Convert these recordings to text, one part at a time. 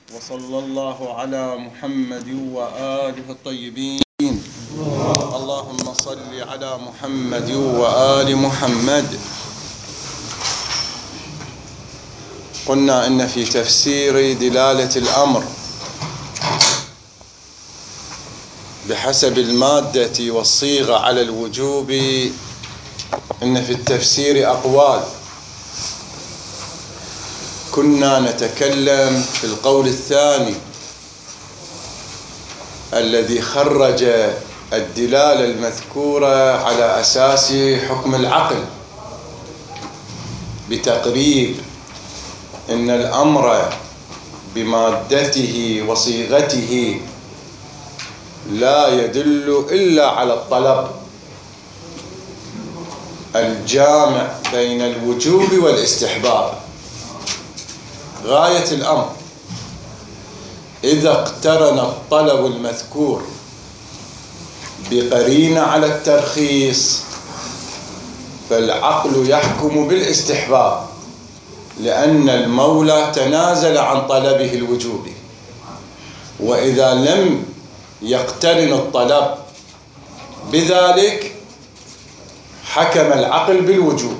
وصلى الله على محمد وآله الطيبين. اللهم صل على محمد وآل محمد. قلنا إن في تفسير دلالة الأمر بحسب المادة والصيغة على الوجوب إن في التفسير أقوال. كنا نتكلم في القول الثاني الذي خرج الدلالة المذكورة على أساس حكم العقل بتقرير إن الأمر بمادته وصيغته لا يدل إلا على الطلب الجامع بين الوجوب والاستحباب. غاية الأمر إذا اقترن الطلب المذكور بقرينة على الترخيص فالعقل يحكم بالاستحباب، لأن المولى تنازل عن طلبه الوجوبي. وإذا لم يقترن الطلب بذلك حكم العقل بالوجوب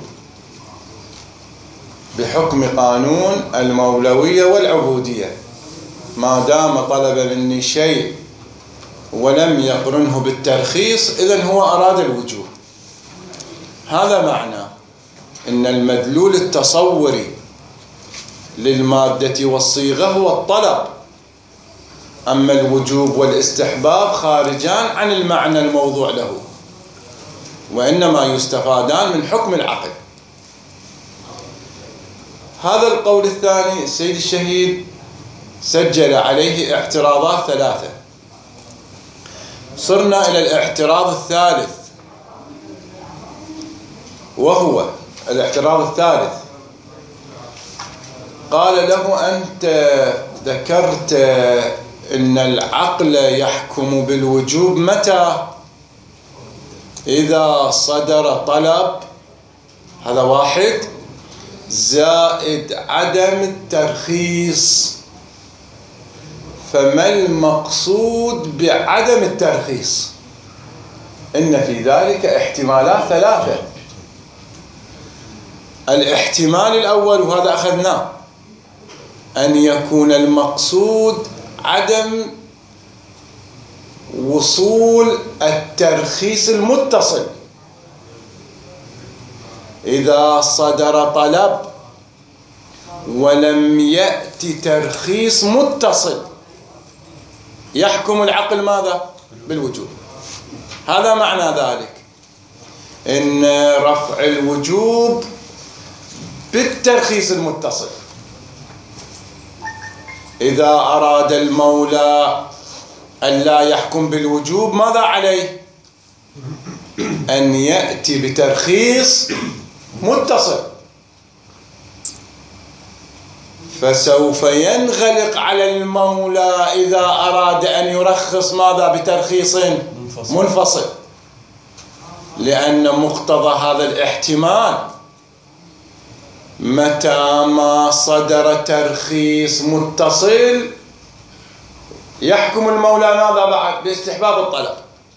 بحكم قانون المولوية والعبودية. ما دام طلب مني شيء ولم يقرنه بالترخيص إذن هو أراد الوجوب. هذا معنى إن المدلول التصوري للمادة والصيغة هو الطلب، أما الوجوب والاستحباب خارجان عن المعنى الموضوع له، وإنما يستفادان من حكم العقل. هذا القول الثاني السيد الشهيد سجل عليه اعتراضات ثلاثة. صرنا إلى الاعتراض الثالث، وهو الاعتراض الثالث. قال له أنت ذكرت إن العقل يحكم بالوجوب متى؟ إذا صدر طلب، هذا واحد، زائد عدم الترخيص. فما المقصود بعدم الترخيص؟ إن في ذلك احتمالات ثلاثة. الاحتمال الأول وهذا أخذناه، أن يكون المقصود عدم وصول الترخيص المتصل. إذا صدر طلب ولم يأتي ترخيص متصل يحكم العقل ماذا؟ بالوجوب. هذا معنى ذلك، إن رفع الوجوب بالترخيص المتصل. إذا أراد المولى أن لا يحكم بالوجوب ماذا عليه؟ أن يأتي بترخيص متصل. فسوف ينغلق على المولى إذا أراد أن يرخص ماذا؟ بترخيص منفصل، لأن مقتضى هذا الاحتمال متى ما صدر ترخيص متصل يحكم المولى ماذا بعد؟ باستحباب الطلب.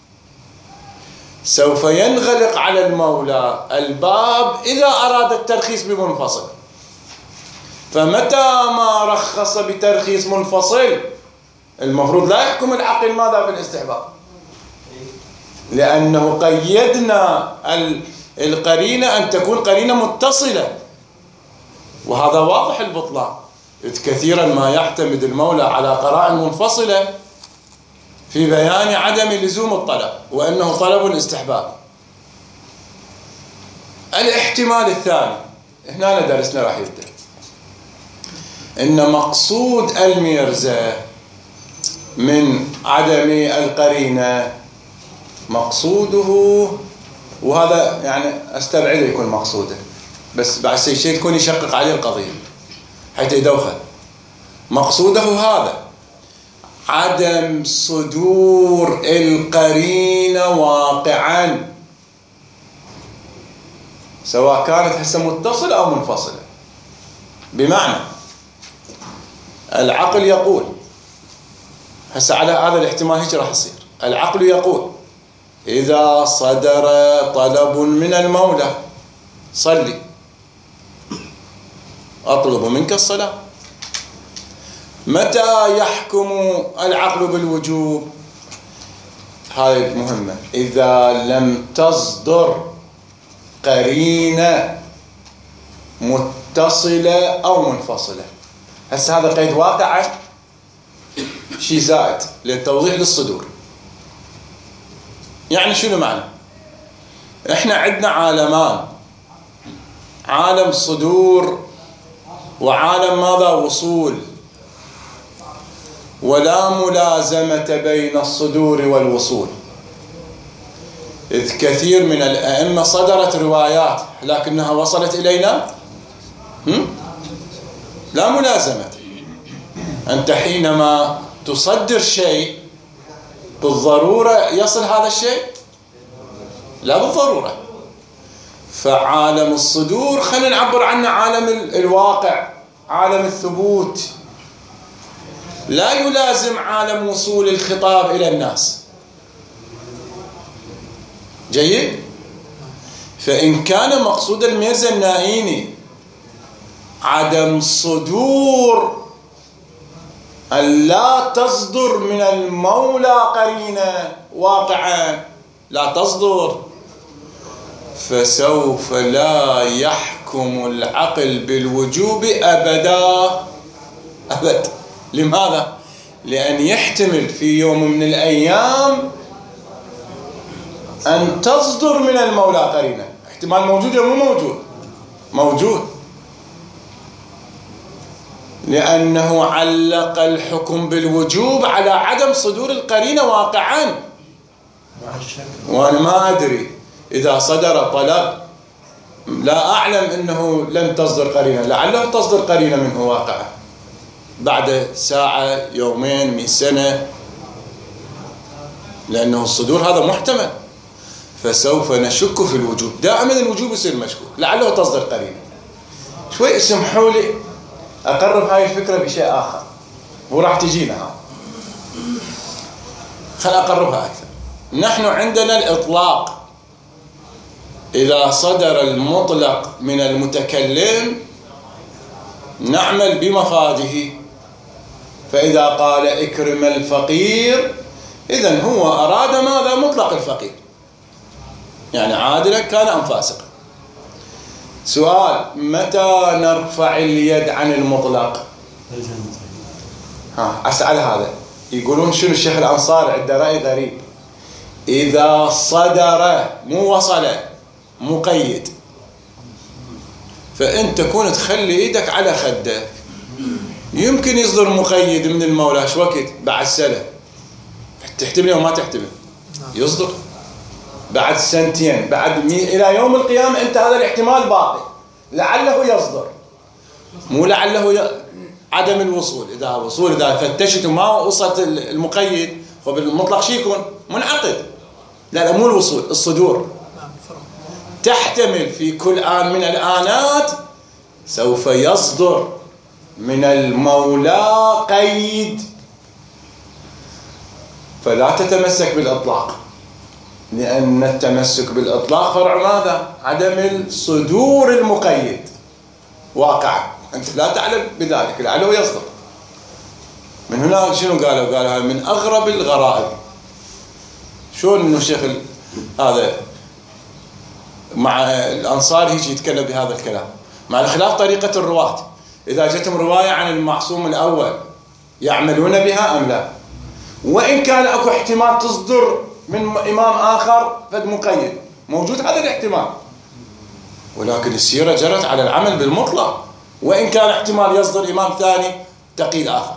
سوف ينغلق على المولى الباب إذا أراد الترخيص بمنفصل. فمتى ما رخص بترخيص منفصل المفروض لا يحكم العقل ماذا؟ بالاستحباب، لأنه قيدنا القرينة أن تكون قرينة متصلة، وهذا واضح البطلان. إذ كثيرا ما يعتمد المولى على قرائن منفصلة في بيان عدم لزوم الطلب وأنه طلب الاستحباب. الاحتمال الثاني هنا درسنا راح يبدأ، إن مقصود الميرزا من عدم القرينة مقصوده، وهذا يعني أستبعد يكون مقصوده، بس بعد شيء يكون يشقق عليه القضية حتى يدوخل. مقصوده هذا عدم صدور القرينة واقعا، سواء كانت هسه متصلة أو منفصلة. بمعنى العقل يقول، هسه على هذا الاحتمال هيك راح يصير، العقل يقول إذا صدر طلب من المولى صلي، أطلب منك الصلاة. متى يحكم العقل بالوجوب؟ هاي مهمة. إذا لم تصدر قرينة متصلة أو منفصلة. هسه هذا قيد واقع شيء زائد للتوضيح للصدور. يعني شنو معنى؟ احنا عندنا عالمان، عالم صدور وعالم ماذا؟ وصول. ولا ملازمة بين الصدور والوصول، إذ كثير من الأئمة صدرت روايات لكنها وصلت إلينا لا ملازمة. أنت حينما تصدر شيء بالضرورة يصل هذا الشيء؟ لا بالضرورة. فعالم الصدور خلينا نعبر عنه عالم الواقع، عالم الثبوت، لا يلازم عالم وصول الخطاب إلى الناس. جيد؟ فإن كان مقصود الميرزا النائيني عدم صدور أن لا تصدر من المولى قرينة واقعا، لا تصدر، فسوف لا يحكم العقل بالوجوب أبدا أبدا. لماذا؟ لأن يحتمل في يوم من الأيام أن تصدر من المولى قرينة. احتمال موجود أو مو موجود؟ موجود، لأنه علق الحكم بالوجوب على عدم صدور القرينة واقعا. وأنا ما أدري إذا صدر طلب لا أعلم أنه لن تصدر قرينة، لعله تصدر قرينة منه واقعا بعد ساعة، يومين، 100 سنة، لأنه الصدور هذا محتمل. فسوف نشك في الوجوب. دائما الوجوب يصير مشكوك، لعله تصدر قرينة. شوي اسمحوا لي أقرب هاي الفكرة بشيء آخر وراح تجينا ها. خل أقربها أكثر. نحن عندنا الإطلاق، إذا صدر المطلق من المتكلم نعمل بمفاده. فإذا قال اكرم الفقير إذن هو أراد ماذا؟ مطلق الفقير، يعني عادلا كان أم فاسقا. سؤال: متى نرفع اليد عن المطلق؟ أسأل هذا. يقولون شنو الشيخ الأنصاري عنده رأي غريب، إذا صدر مو وصل مقيد، فأنت تكون تخلي إيدك على خدك، يمكن يصدر مقيد من المولى شو وقت؟ بعد سنة، تحتمل وما تحتمل يصدر بعد سنتين، بعد إلى يوم القيامة. أنت هذا الاحتمال باقي، لعله يصدر، مو لعله عدم الوصول. إذا وصول، إذا فتشت وما وصلت المقيد فبالمطلق شي يكون منعقد. لا مو الوصول، الصدور. تحتمل في كل آن من الآنات سوف يصدر من المولى قيد، فلا تتمسك بالإطلاق، لأن التمسك بالإطلاق فرع ماذا؟ عدم الصدور المقيد واقعا. أنت لا تعلم بذلك، لعله يصدر. من هنا شنو قالوا؟ قالوا من أغرب الغرائب. شلون إنه الشيخ هذا مع الأنصار هيك يتكلم بهذا الكلام، مع خلاف طريقة الرواة. إذا جتهم رواية عن المعصوم الأول يعملون بها أم لا؟ وإن كان أكو احتمال تصدر من إمام آخر فد مقيد، موجود هذا الاحتمال، ولكن السيرة جرت على العمل بالمطلق، وإن كان احتمال يصدر إمام ثاني تقييد آخر.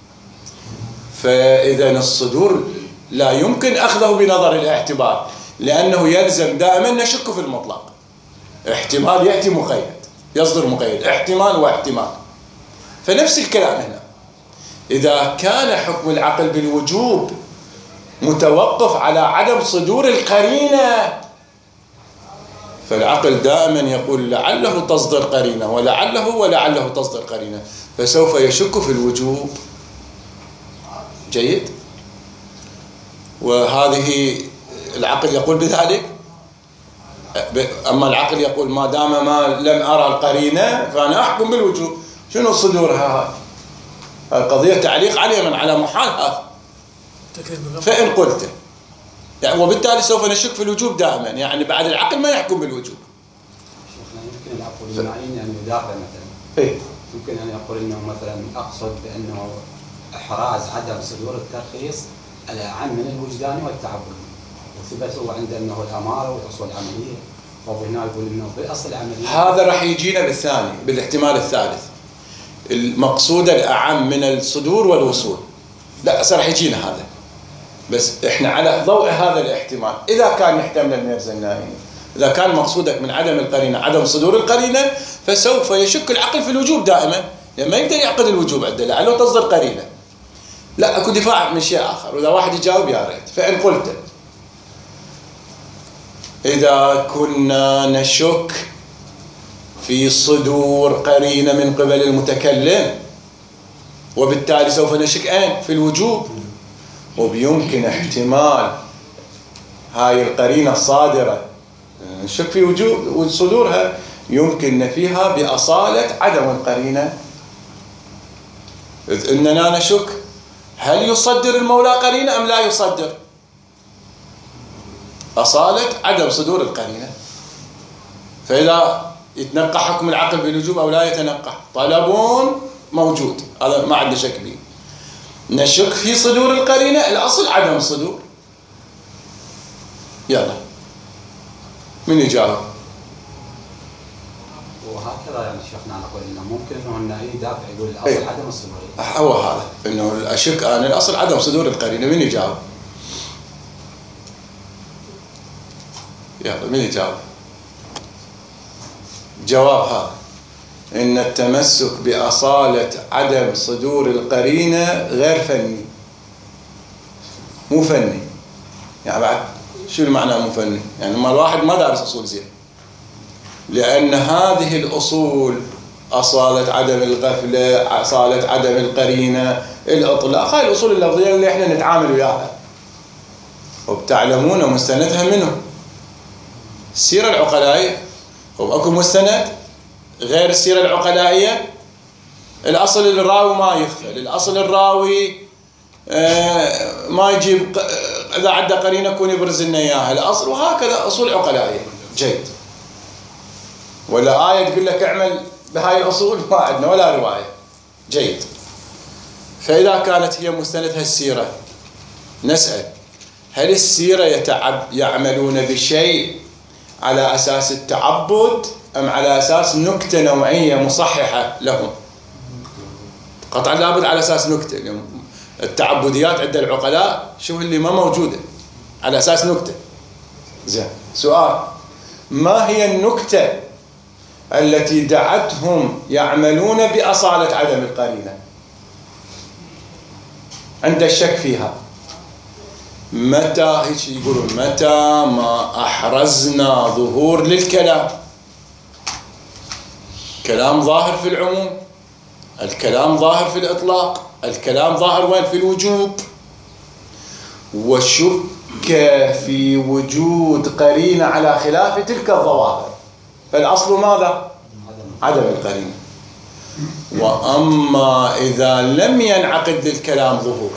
فإذا الصدور لا يمكن أخذه بنظر الاعتبار، لأنه يلزم دائما نشك في المطلق. احتمال يأتي مقيد، يصدر مقيد، احتمال واحتمال. فنفس الكلام هنا، إذا كان حكم العقل بالوجوب متوقف على عدم صدور القرينة، فالعقل دائما يقول لعله تصدر قرينة، ولعله تصدر قرينة. فسوف يشك في الوجوب. جيد. وهذه العقل يقول بذلك. أما العقل يقول ما دام ما لم أرى القرينة فأنا أحكم بالوجوب. شنو صدورها؟ القضية تعليق عليه من على محال هذا. فإن قلت يعني وبالتالي سوف نشك في الوجوب دائما، يعني بعد العقل ما يحكم بالوجوب. شيخنا يمكن العقل المعين يعني يدافع مثلا. إيه؟ يمكن أن يقول إنه مثلا أقصد بأنه إحراز عدم صدور الترخيص الأعم من الوجدان والتعبد، وثبتوا عنده أنه الأمارة والأصول العملية، وهنا يقول إنه بالأصل العملية. هذا راح يجينا بالثاني، بالاحتمال الثالث، المقصود الأعم من الصدور والوصول. لا راح يجينا هذا، بس إحنا على ضوء هذا الاحتمال. إذا كان يحتمل الميرزنائي، إذا كان مقصودك من عدم القرينة عدم صدور القرينة، فسوف يشك العقل في الوجوب دائما، يعني ما يقدر يعقد الوجوب عنده لعله تصدر قرينة. لا اكو دفاع من شيء آخر، وإذا واحد يجاوب يا ريت. فإن قلت إذا كنا نشك في صدور قرينة من قبل المتكلم، وبالتالي سوف نشك أين؟ في الوجوب. وبيمكن احتمال هاي القرينة الصادرة نشك في وجوب صدورها، يمكن نفيها بأصالة عدم القرينة. إذ إننا نشك هل يصدر المولى قرينة أم لا يصدر؟ أصالة عدم صدور القرينة. فإذا يتنقح حكم العقل بالوجوب أو لا يتنقح، طلبون موجود، هذا ما عندنا شك به. نشك في صدور القرينة، الأصل عدم الصدور. يلا من يجاوب؟ وهكذا يعني شيخنا نقول إنه ممكن إنه النهي دافع يقول الأصل عدم الصدور. هو هذا إنه أشك أنا الأصل عدم صدور القرينة. من يجاوب؟ يلا من يجاوب؟ جواب هذا إن التمسك بأصالة عدم صدور القرينة غير فني، مو فني. يعني بعد شو المعنى مو فني؟ يعني ما الواحد ما دارس أصول زين، لأن هذه الأصول أصالة عدم الغفلة، أصالة عدم القرينة، الإطلاق، هاي الأصول اللفظية اللي إحنا نتعامل وياها وبتعلمون مستندها منه السيرة العقلائية. وأكو مستند غير السيرة العقلائية. الأصل الراوي ما يغفل، الأصل الراوي ما يجيب إذا عدى قرينة يكون يبرز لنا إياها الأصل، وهكذا أصول عقلائية. جيد. ولا آية تقول لك اعمل بهاي الأصول ما عندنا ولا رواية. جيد. فإذا كانت هي مستندها السيرة، نسأل هل السيرة يعملون بشيء على أساس التعبد أم على أساس نكتة نوعية مصححة لهم؟ قطعا لابد على أساس نكتة. التعبديات عند العقلاء شو اللي ما موجودة على أساس نكتة. زين. سؤال: ما هي النكتة التي دعتهم يعملون بأصالة عدم القرينة عند الشك فيها؟ متى هيك يقولون متى ما أحرزنا ظهور للكلام، كلام ظاهر في العموم، الكلام ظاهر في الإطلاق، الكلام ظاهر وين؟ في الوجوب، وشك في وجود قرينة على خلاف تلك الظواهر، فالأصل ماذا؟ عدم القرينة. وأما إذا لم ينعقد للكلام ظهور،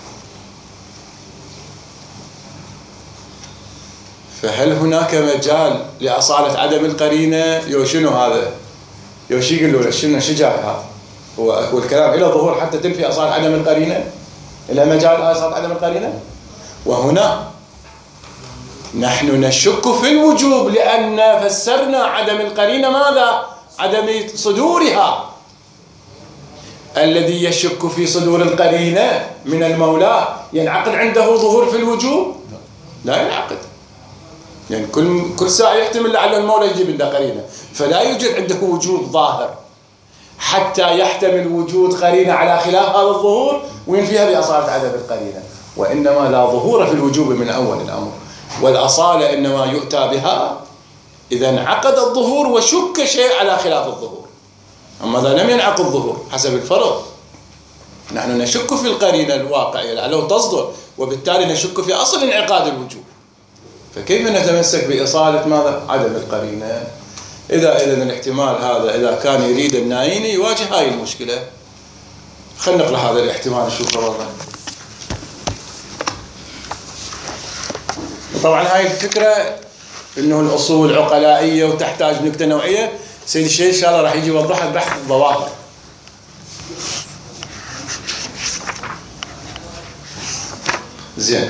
فهل هناك مجال لأصالة عدم القرينة؟ يو شنو هذا؟ يو شي يقول له شنو شجاع هذا؟ هو الكلام إلى ظهور حتى تنفي أصالة عدم القرينة؟ إلى مجال أصالة عدم القرينة؟ وهنا نحن نشك في الوجوب لأن فسرنا عدم القرينة ماذا؟ عدم صدورها. الذي يشك في صدور القرينة من المولى ينعقد عنده ظهور في الوجوب؟ لا ينعقد. يعني كل ساعة يحتمل لعل المولى يجيب عنده قرينة، فلا يوجد عنده وجود ظاهر حتى يحتمل وجود قرينة على خلاف هذا الظهور وينفيها بأصالة عدم القرينة. وإنما لا ظهور في الوجوب من أول الأمر، والأصالة إنما يؤتى بها إذا انعقد الظهور وشك شيء على خلاف الظهور. أما إذا لم ينعقد ظهور حسب الفرض نحن نشك في القرينة الواقعية لعله تصدر، وبالتالي نشك في أصل انعقاد الوجوب. فكيف نتمسك بإصالة ماذا؟ عدم القرينة. إذا الاحتمال هذا إذا كان يريد النايني يواجه هاي المشكلة. خلينا نقرأ هذا الاحتمال نشوفه والله. طبعا هاي الفكرة إنه الأصول عقلائية وتحتاج نكتة نوعية، سيد الشيخ إن شاء الله راح يجي يوضحها بحث الظواهر. زين.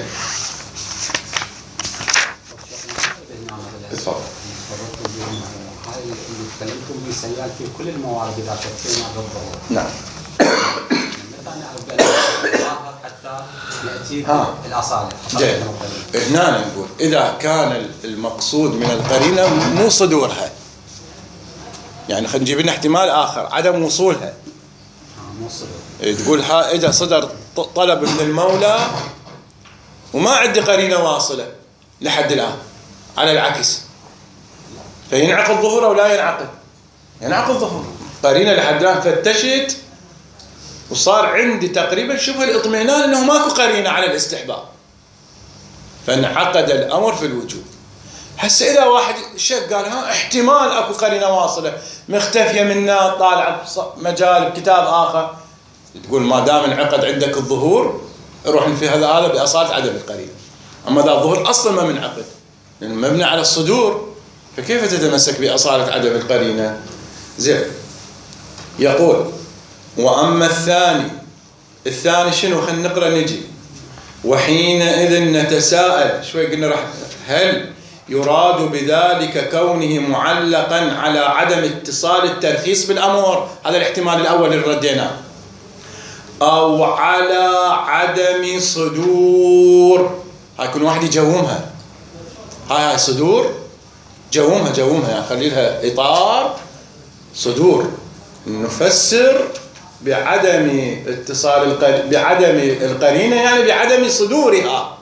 تفضل. هاي اللي تكلمتم بسيال في كل الموارد إذا شكينا بالظهور. نعم. متى نعرف بأن الظاهر حتى يأتي الأصالة. هنا نقول إذا كان المقصود من القرينة مو صدورها، يعني خلينا نجيب لنا احتمال آخر عدم وصولها. مو صدور. تقول إذا صدر طلب من المولى وما عندي قرينة واصلة لحد الآن، على العكس فينعقد ظهور أو لا ينعقد؟ ينعقد ظهور. قرينة لحد الآن فتشت وصار عندي تقريبا شبه الاطمئنان أنه ماكو قرينة على الاستحباب، فانعقد الأمر في الوجوب. هسه إذا واحد شك قال احتمال أكو قرينة واصلة مختفية منا، طالع مجال كتاب آخر، تقول ما دام انعقد عندك الظهور روح في هذا بأصالة عدم القرينة. أما إذا الظهور أصلا ما منعقد لأنه مبني على الصدور، فكيف تتمسك بأصالة عدم القرينة؟ زين. يقول وأما الثاني شنو؟ خلينا نقرأ نجي. وحينئذ نتساءل شوي، قلنا راح هل يراد بذلك كونه معلقا على عدم اتصال الترخيص بالأمر؟ هذا الاحتمال الأول اللي رديناه. أو على عدم صدور، هاي كل واحد يجومها. هاي صدور جومها يعني خلي لها إطار صدور. نفسر بعدم اتصال بعدم القرينة، يعني بعدم صدورها،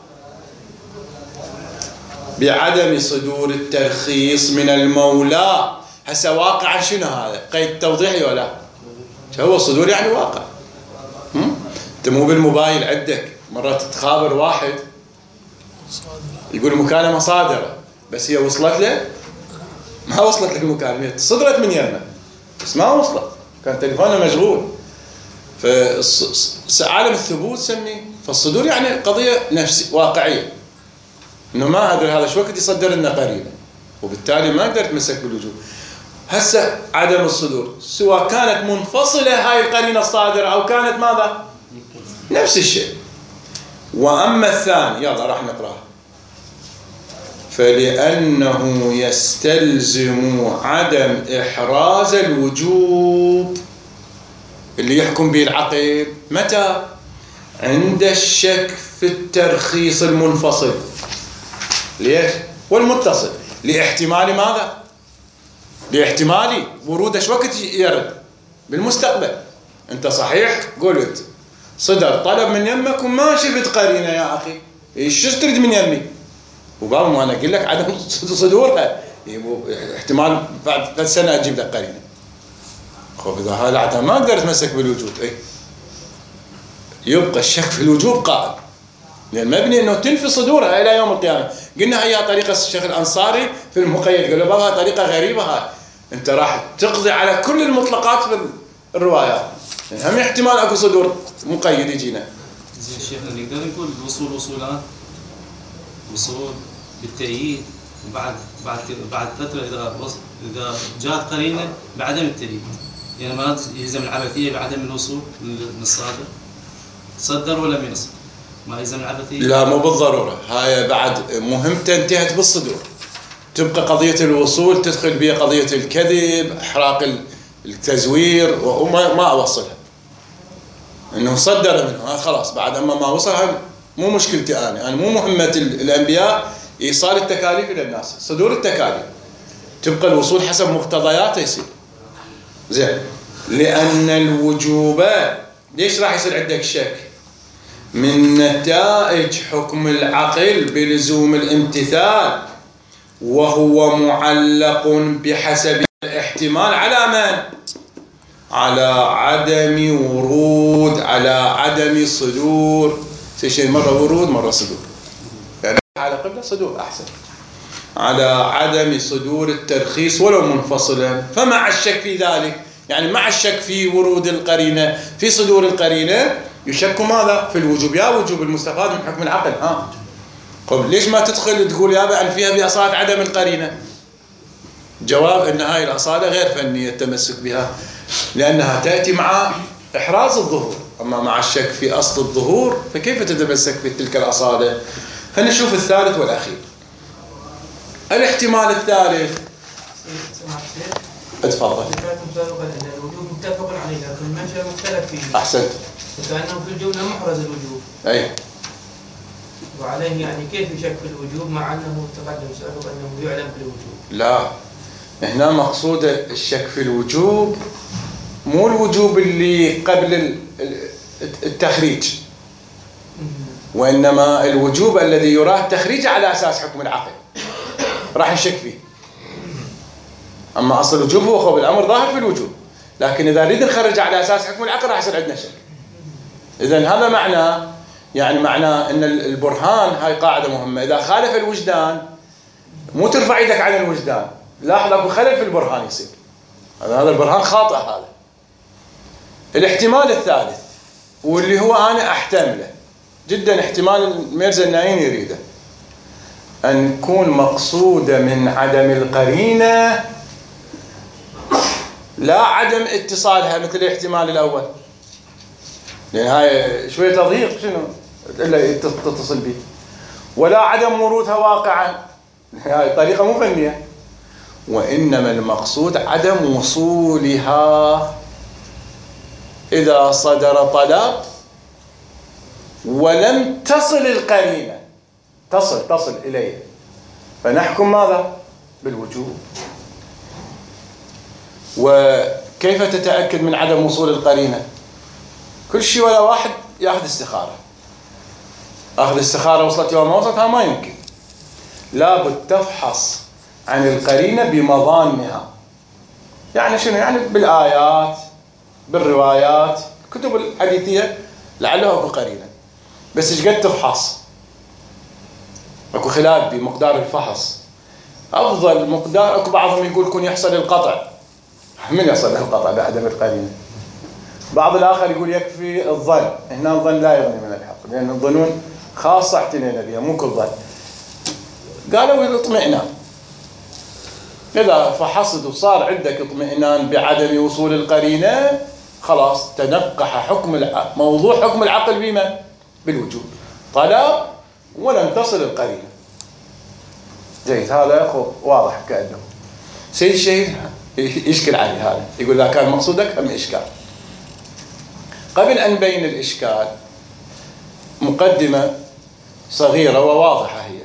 بعدم صدور الترخيص من المولى. هسه واقعا شنو هذا؟ قيد توضيحي ولا؟ هو الصدور يعني واقع. انت مو بالموبايل عندك مرات تخابر واحد يقول مكالمة صادرة، بس هي وصلت له؟ ما وصلت له المكالمة، صدرت من يمه بس ما وصلت، كان تليفونه مشغول. فعالم الثبوت سميه. فالصدور يعني قضية نفسية واقعية، انه ما ادري هذا شو وقت يصدر لنا قرينة، وبالتالي ما قدرت تمسك بالوجوب. هسه عدم الصدور سواء كانت منفصلة هاي القرينة الصادرة أو كانت ماذا؟ نفس الشيء. وأما الثاني يلا راح نقرأها. فلأنه يستلزم عدم إحراز الوجوب اللي يحكم به العقل متى؟ عند الشك في الترخيص المنفصل. ليش؟ والمتصل لاحتمال ماذا؟ لاحتمال ورود ايش وقت يرد؟ بالمستقبل. انت صحيح قلت صدر طلب من يمك وما شفت قرينه يا اخي، ايش تريد من يمي؟ وبابا ما انا اقول لك عدم صدورها، احتمال بعد سنه اجيب لك قرينه. خب اذا هذا ما اقدر اتمسك بالوجود، يبقى الشك في الوجوب قائم، لان مبني انه تنفي صدورها الى يوم القيامه. قلنا هي طريقه الشيخ الانصاري في المقيد، قال له بابا طريقه غريبه هاي، انت راح تقضي على كل المطلقات في الروايات، يعني هم احتمال اكو صدور مقيد يجينا. زين شيخنا نقدر نقول الوصول وصولان، وصول بالتأييد، وبعد فتره اذا جاءت قرينه بعدم التأييد، يعني ما يلزم العبثيه بعدم الوصول من الصادر، صدر ولا ما يصدر ما يلزم العبثيه. لا مو بالضروره، هاي بعد مهمته انتهت بالصدور، تبقى قضيه الوصول تدخل بها قضيه الكذب، احراق التزوير، وما اوصلها انه صدر منه خلاص. بعد اما ما وصل مو مشكلتي انا مو مهمه الانبياء ايصال التكاليف الى الناس، صدور التكاليف، تبقى الوصول حسب مقتضياته يصير. زين. لان الوجوب ليش راح يصير عندك شك؟ من نتائج حكم العقل بلزوم الامتثال، وهو معلق بحسب الاحتمال على من؟ على عدم ورود، على عدم صدور، شيء مرة ورود مرة صدور، يعني على قبلة صدور أحسن، على عدم صدور الترخيص ولو منفصلا. فمع الشك في ذلك، يعني مع الشك في ورود القرينة، في صدور القرينة، يشك ماذا؟ في الوجوب. يا وجوب المستفاد من حكم العقل. طيب ليش ما تدخل تقول يابا أن فيها بأصالة عدم القرينة؟ جواب أن هاي الأصالة غير فنية التمسك بها، لأنها تأتي مع إحراز الظهور. أما مع الشك في أصل الظهور فكيف تتمسك بتلك الأصالة؟ فنشوف الثالث والأخير. الاحتمال الثالث. اتفضل. ذكرتم سابقا ان الوجوب متفق عليه لكن المنشأ مختلف فيه. احسنت. وكأنه في الجملة محرز الوجوب. اي. وعليه يعني كيف يشك في الوجوب مع انه تقدم سابقا انه يعلم بالوجوب؟ لا، هنا مقصود الشك في الوجوب مو الوجوب اللي قبل التخريج، وإنما الوجوب الذي يراه التخريج على أساس حكم العقل راح نشك فيه. أما أصل الوجوب هو خوف الأمر ظاهر في الوجوب، لكن إذا نريد نخرج على أساس حكم العقل راح يصير عندنا شك. إذن هذا معناه، يعني معناه أن البرهان، هاي قاعدة مهمة، إذا خالف الوجدان مو ترفع يدك عن الوجدان، لاحظ اكو خلل في البرهان يصير، هذا البرهان خاطئ. هذا الاحتمال الثالث، واللي هو أنا أحتمله جدا، احتمال الميرزا النايني يريده، أن يكون مقصودة من عدم القرينة لا عدم اتصالها مثل الاحتمال الأول، لأن هاي شوية تضييق شنو إلا تتصل به، ولا عدم ورودها واقعا، هاي طريقة مو فنية، وإنما المقصود عدم وصولها إذا صدر طلب ولم تصل القرينة، تصل إليه، فنحكم ماذا؟ بالوجوب. وكيف تتأكد من عدم وصول القرينة؟ كل شيء ولا واحد يأخذ استخارة، أخذ استخارة وصلت يوم ما وصلتها ما يمكن، لابد تفحص عن القرينة بمظانها. يعني شنو؟ يعني بالآيات، بالروايات، الكتب الحديثية لعله اكو قرينة، بس ايش قد تفحص؟ اكو خلاف بمقدار الفحص. افضل مقدار، اكو بعضهم يقول كون يحصل القطع. من يحصل القطع بعدم القرينة؟ بعض الآخر يقول يكفي الظن. هنا الظن لا يغني من الحق، لأن الظنون خاصة اعتنينا بها، مو كل ظن. قالوا الاطمئنان، إذا فحصت وصار عندك اطمئنان بعدم وصول القرينة خلاص تنقح موضوع حكم العقل بما؟ بالوجوب. طلب ولم تصل القرينة. جيد، هذا واضح كأنه سيد شيء يشكل عليه هذا، يقول إذا كان مقصودك هم إشكال. قبل أن نبين الإشكال مقدمة صغيرة وواضحة هي.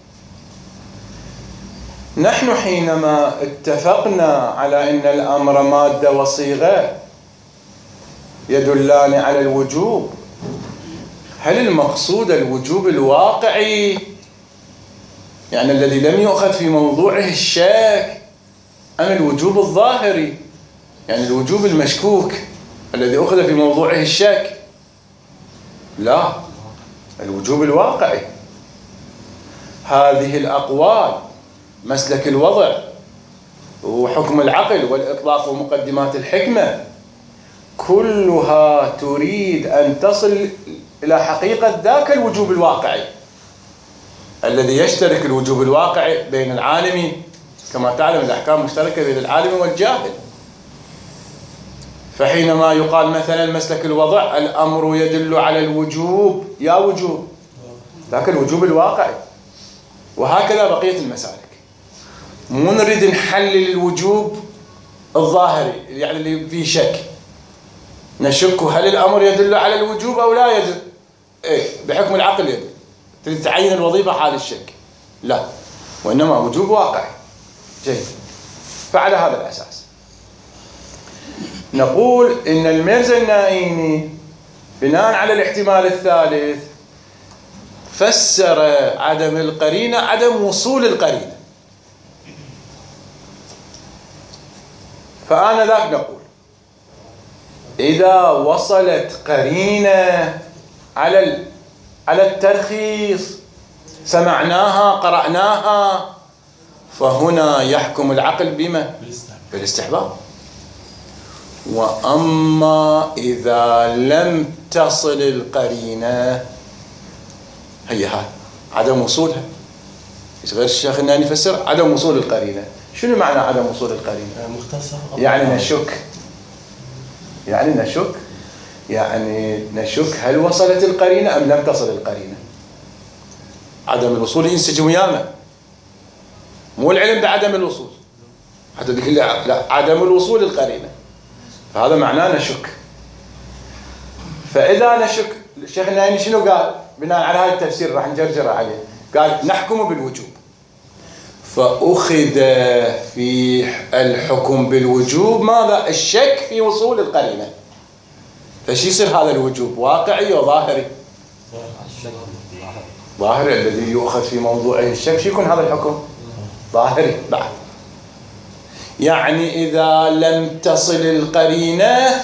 نحن حينما اتفقنا على أن الأمر مادة وصيغة يدلان على الوجوب، هل المقصود الوجوب الواقعي، يعني الذي لم يؤخذ في موضوعه الشك، أم الوجوب الظاهري، يعني الوجوب المشكوك الذي أخذ في موضوعه الشك؟ لا، الوجوب الواقعي. هذه الأقوال، مسلك الوضع وحكم العقل والإطلاق ومقدمات الحكمة، كلها تريد أن تصل إلى حقيقة ذاك الوجوب الواقعي الذي يشترك الوجوب الواقعي بين العالم، كما تعلم الأحكام مشتركة بين العالم والجاهل. فحينما يقال مثلا مسلك الوضع الأمر يدل على الوجوب، يا وجوب ذاك الوجوب الواقعي. وهكذا بقية المسالك، مو نريد نحلل الوجوب الظاهري يعني اللي فيه شك، نشك هل الأمر يدل على الوجوب أو لا يدل. إيه، بحكم العقل يدل، تريد تعين الوظيفة حال الشك، لا، وإنما وجوب واقعي. جيد، فعلى هذا الأساس نقول إن الميرزا النائيني بناء على الاحتمال الثالث فسر عدم القرينة عدم وصول القرينة. فآنذاك نقول إذا وصلت قرينة على الترخيص، سمعناها قرأناها، فهنا يحكم العقل بما؟ بالاستحباب. وأما إذا لم تصل القرينة، هي عدم وصولها. غير الشيخ الناني يفسر عدم وصول القرينة. شنو معنى عدم وصول القرينة؟ يعني نشك هل وصلت القرينة أم لم تصل القرينة. عدم الوصول ينسجم ويانا، مو العلم بعدم الوصول. حتى تقول لا عدم الوصول القرينة، فهذا معناه نشك. فإذا نشك، الشيخ النايني شنو قال بناء على هذا التفسير؟ راح نجرجر عليه. قال نحكم بالوجوب، فأخذ في الحكم بالوجوب ماذا؟ الشك في وصول القرينة. فش يصير هذا الوجوب؟ واقعي وظاهري؟ ظاهري. الذي يؤخذ في موضوعه الشك شو يكون هذا الحكم؟ ظاهري بعد. يعني إذا لم تصل القرينة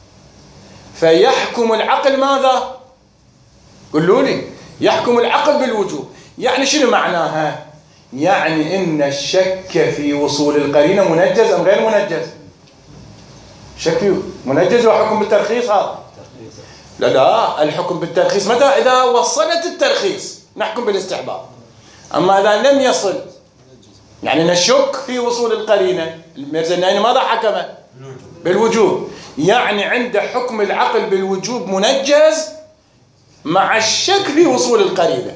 فيحكم العقل ماذا؟ قولوا لي. يحكم العقل بالوجوب. يعني شنو معناها؟ يعني إن الشك في وصول القرينة منجز أم غير منجز؟ شك منجز وحكم بالترخيص هذا؟ لا، الحكم بالترخيص متى؟ إذا وصلت الترخيص نحكم بالاستحباب. أما إذا لم يصل، يعني نشك في وصول القرينة، الميرزا النايني ماذا حكم؟ بالوجوب. يعني عند حكم العقل بالوجوب منجز مع الشك في وصول القرينة،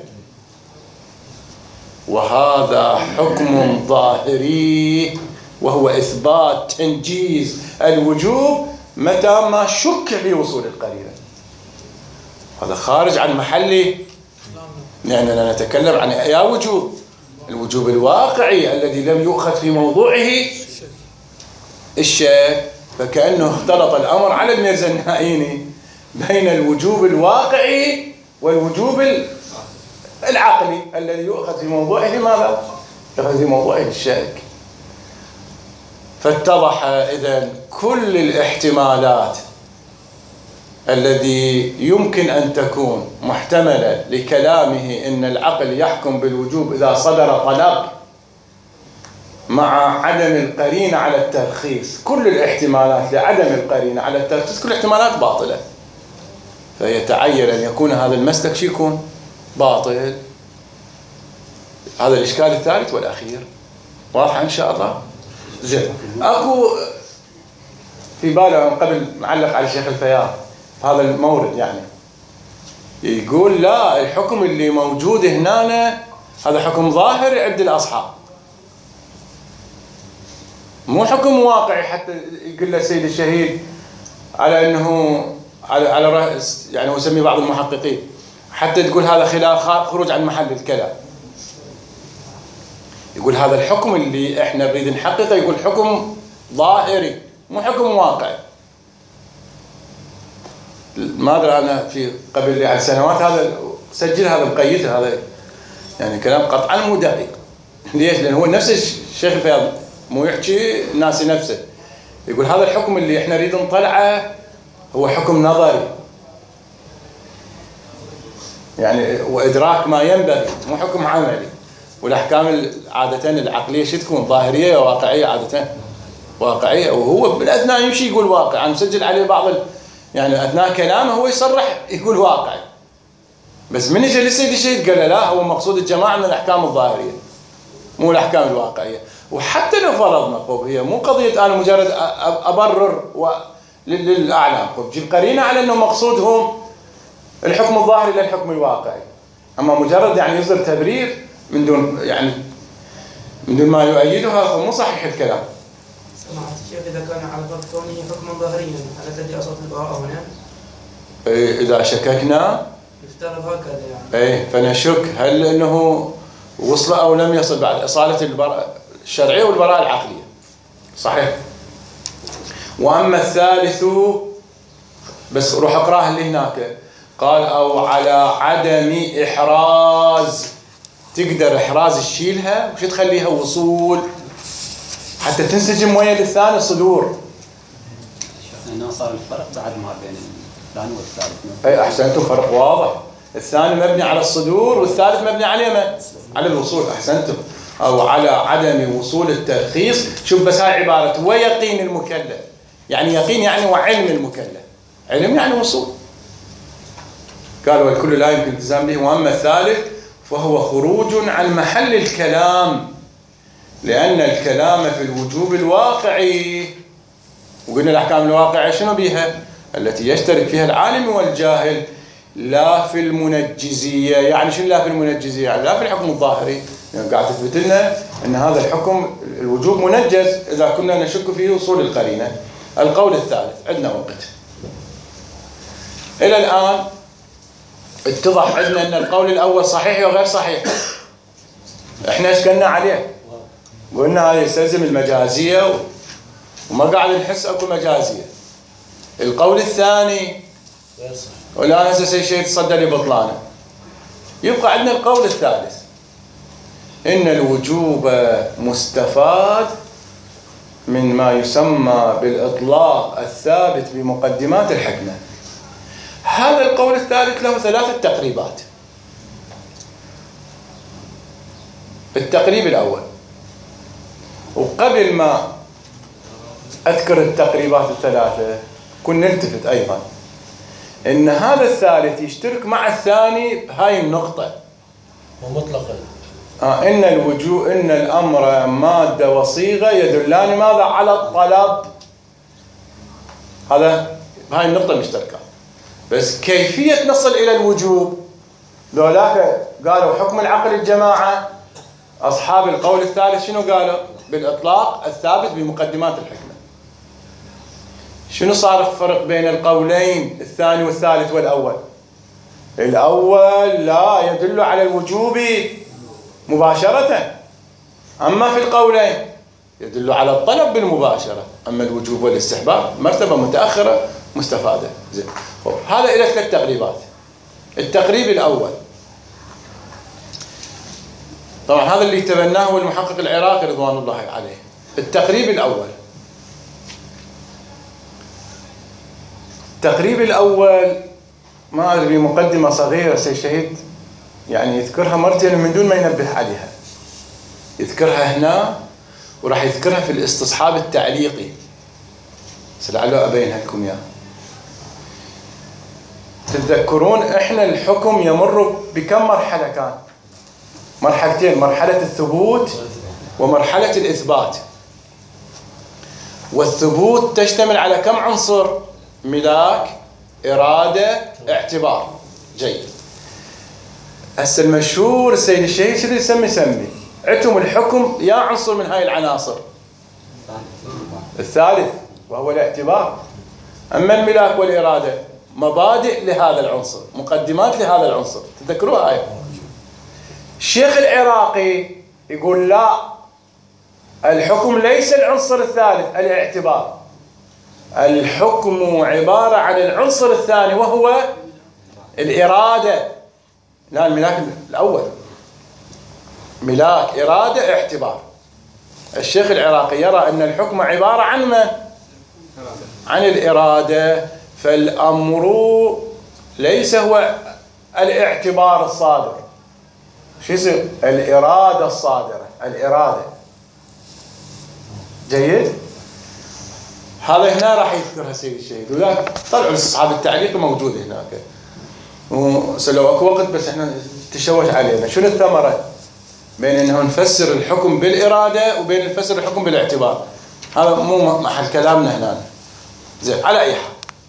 وهذا حكم ظاهري، وهو إثبات تنجيز الوجوب متى ما شك في وصول القرينة. هذا خارج عن محله، لأننا نتكلم عن يا وجوب الوجوب الواقعي الذي لم يؤخذ في موضوعه الشك. فكأنه اختلط الأمر على الميرزا النايني بين الوجوب الواقعي والوجوب العقلي الذي يؤخذ في موضوعه ماذا؟ يؤخذ في موضوعه الشك. فاتضح إذن كل الاحتمالات الذي يمكن أن تكون محتملة لكلامه إن العقل يحكم بالوجوب إذا صدر طلب مع عدم القرينة على الترخيص. كل الاحتمالات لعدم القرينة على الترخيص كل احتمالات باطلة، فيتعين أن يكون هذا المسلك شو يكون؟ باطل. هذا الإشكال الثالث والأخير. واضح إن شاء الله؟ زين. أكو في باله قبل معلق على الشيخ الفياض في هذا المورد، يعني يقول لا، الحكم اللي موجود هنا هذا حكم ظاهري عند الأصحاب، مو حكم واقعي. حتى يقول له السيد الشهيد على أنه على رأس، يعني هو يسميه بعض المحققين، حتى تقول هذا خلاف خروج عن محل الكلام. يقول هذا الحكم اللي احنا نريد نحققه يقول حكم ظاهري مو حكم واقعي. ما ادري انا في قبل عن سنوات هذا سجل هذا مقيد، هذا يعني كلام قطعا مو دقيق. ليش؟ لان هو نفس الشيخ الفياض مو يحكي ناسي نفسه، يقول هذا الحكم اللي احنا نريد نطلعه هو حكم نظري، يعني وادراك ما ينبغي، مو حكم عملي. والاحكام عاده العقليه شو تكون؟ ظاهريه وواقعيه، عاده واقعيه. وهو بالاثناء يمشي يقول واقع. انا مسجل عليه بعض يعني اثناء كلامه هو يصرح يقول واقعي، بس من اجى للسيد الشهيد قال لا، هو مقصود الجماعه من الاحكام الظاهريه مو الاحكام الواقعيه. وحتى لو فرضنا هي مو قضيه انا مجرد ابرر للاعلام، جيب قرينه على انه مقصودهم الحكم الظاهري للحكم الواقعي. اما مجرد يعني يصدر تبرير من دون يعني من دون ما يؤيدها فمو صحيح الكلام. سمعت الشيخ إذا كان على فرض كونه حكما ظاهريا على الذي أصل البراءة هنا، إذا شككنا يفترض هكذا يعني. فنشك هل أنه وصل أو لم يصل بعد إصالة البراءة الشرعية والبراءة العقلية. صحيح. وأما الثالث، بس روح أقرأها اللي هناك، قال أو على عدم إحراز. تقدر إحراز تشيلها وش تخليها وصول حتى تنسجم ويا الثاني الصدور. لأنه صار الفرق بعد ما بين الثاني والثالث. أي أحسنتم، فرق واضح. الثاني مبني على الصدور والثالث مبني على ما؟ على الوصول. أحسنتم. أو على عدم وصول الترخيص. شوف بس هاي عبارة ويقين المكلف، يعني يقين يعني وعلم المكلف، علم يعني وصول. قالوا والكل لا يمكن الالتزام به. وأما الثالث فهو خروج عن محل الكلام، لأن الكلام في الوجوب الواقعي، وقلنا الأحكام الواقعية شنو بيها؟ التي يشترك فيها العالم والجاهل، لا في المنجزية. يعني شنو لا في المنجزية؟ يعني لا في الحكم الظاهري، يعني قاعد تثبت لنا أن هذا الحكم الوجوب منجز إذا كنا نشك في وصول القرينة. القول الثالث عندنا وقت. إلى الآن اتضح عندنا أن القول الأول صحيح وغير صحيح. إحنا اشكلنا عليه، قلنا هذا يستلزم المجازية وما قاعد نحس أكو مجازية. القول الثاني ولا هسه شيء يتصدى لبطلانه. يبقى عندنا القول الثالث، إن الوجوب مستفاد من ما يسمى بالإطلاق الثابت بمقدمات الحكمة. هذا القول الثالث له ثلاثة تقريبات. التقريب الأول، وقبل ما أذكر التقريبات الثلاثة كنا نلتفت أيضا إن هذا الثالث يشترك مع الثاني بهاي النقطة، ومطلقا إن الوجوب إن الأمر مادة وصيغة يدلان ماذا؟ على الطلب. هذا بهاي النقطة مشتركة. بس كيفية نصل إلى الوجوب ذولاك قالوا حكم العقل الجماعة. أصحاب القول الثالث شنو قالوا؟ بالإطلاق الثابت بمقدمات الحكمة. شنو صار الفرق بين القولين الثاني والثالث والأول؟ الأول لا يدل على الوجوب مباشرة، أما في القولين يدل على الطلب بالمباشرة، أما الوجوب والاستحباب مرتبة متأخرة مستفادة. زين، هذا إلى ثلاث تقريبات. التقريب الأول طبعا هذا اللي تبناه هو المحقق العراقي رضوان الله عليه. التقريب الأول، التقريب الأول ما أدري بمقدمة صغيرة سي شهيد يعني يذكرها مرتين من دون ما ينبه عليها. يذكرها هنا وراح يذكرها في الاستصحاب التعليقي، لعله أبينها لكم إياه. تتذكرون إحنا الحكم يمر بكم مرحلة؟ كان مرحلتين، مرحلة الثبوت ومرحلة الإثبات. والثبوت تشتمل على كم عنصر؟ ملاك، إرادة، اعتبار. جيد. هسه المشهور السيد الشهيد شو يسمي عندهم الحكم يا عنصر من هاي العناصر. الثالث وهو الاعتبار. أما الملاك والإرادة مبادئ لهذا العنصر، مقدمات لهذا العنصر. تذكروها هاي. الشيخ العراقي يقول لا، الحكم ليس العنصر الثالث الاعتبار، الحكم عبارة عن العنصر الثاني وهو الإرادة. لا، الملاك الأول ملاك، إرادة، اعتبار. الشيخ العراقي يرى أن الحكم عبارة عن من؟ عن الإرادة. فالأمر ليس هو الاعتبار الصادر، شو يصير؟ الإرادة الصادرة، الإرادة. جيد؟ هذا هنا راح يذكرها سيد الشهيد، وذاك طلعوا الاستصحاب التعليقي موجود هناك. لو اكو وقت بس احنا تشوش علينا. شنو الثمرة بين انه نفسر الحكم بالإرادة وبين نفسر الحكم بالاعتبار؟ هذا مو محل كلامنا هنا. زين، على أي حال،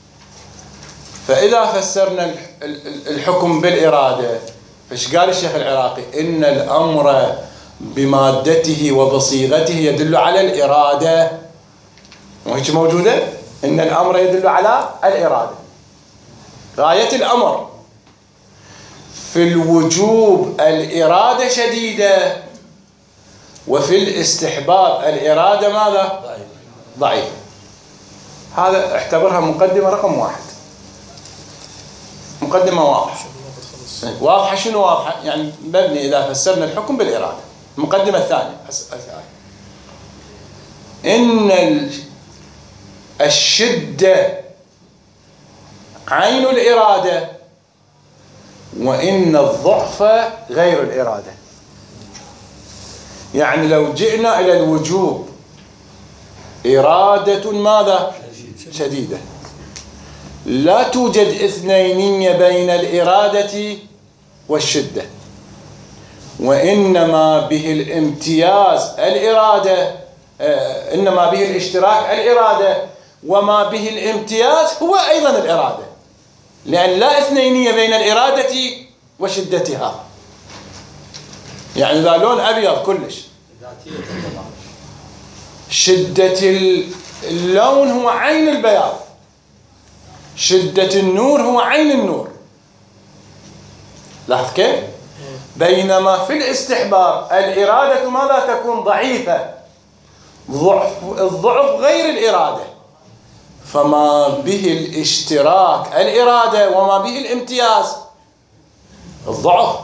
فإذا فسرنا الحكم بالإرادة فايش قال الشيخ العراقي؟ إن الأمر بمادته وبصيغته يدل على الإرادة. وهيك موجودة؟ إن الأمر يدل على الإرادة. غاية الأمر في الوجوب الإرادة شديدة، وفي الاستحباب الإرادة ماذا؟ ضعيفة. هذا اعتبرها مقدمة رقم 1. مقدمة واضحة. واضحة شنو واضحة؟ يعني مبني إذا فسرنا الحكم بالإرادة. المقدمة الثانية، إن الشدة عين الإرادة، وإن الضعف غير الإرادة. يعني لو جئنا إلى الوجوب، إرادة ماذا؟ شديدة. لا توجد اثنينية بين الإرادة والشدة، وإنما به الامتياز الإرادة، إنما به الاشتراك الإرادة، وما به الامتياز هو أيضا الإرادة، لأن لا اثنينية بين الإرادة وشدتها. يعني ذا لون أبيض كلش، شدة اللون هو عين البياض، شدة النور هو عين النور. لاحظ كيف؟ بينما في الاستحباب الإرادة ماذا تكون؟ ضعيفة، الضعف غير الإرادة، فما به الاشتراك الإرادة وما به الامتياز الضعف.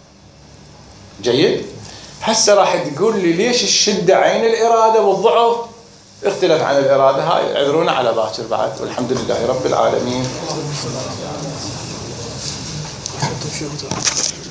جيد؟ هسه راح تقول لي ليش الشدة عين الإرادة والضعف اختلف عن الإرادة؟ هاي اعذرونا على باكر بعد، والحمد لله رب العالمين.